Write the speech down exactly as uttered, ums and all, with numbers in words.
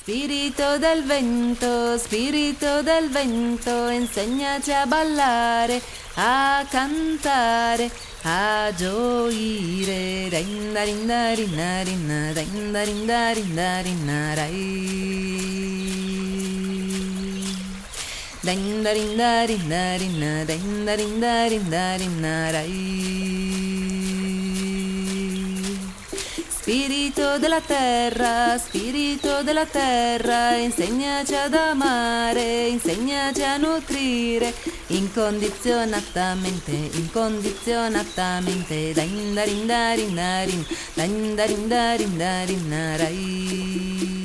Spirito del vento, spirito del vento, insegnaci a ballare, a cantare, a gioire. Rinda rinda rinda rinda rinda rinda rinda rinda rai. Rinda rinda rinda rinda rinda rinda rinda rinda rai. Spirito della terra, spirito della terra, insegnaci ad amare, insegnaci a nutrire, incondizionatamente, incondizionatamente, dain darin darin darin, dain darin darin darin darai.